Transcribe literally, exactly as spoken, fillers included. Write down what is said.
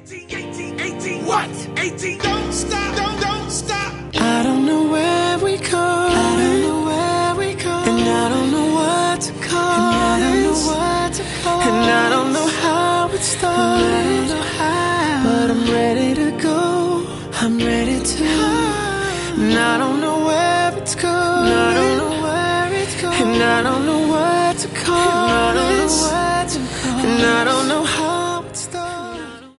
What? eighteen, don't stop, don't, don't stop. I don't know where we go. I don't know where we go. And I don't know what to call and I don't know what to call and I don't know how it started. I don't know how. But I'm ready to go. I'm ready to. And I don't know where it's going. I don't know where it's going. And I don't know what to call. And I don't know what to call. And I don't know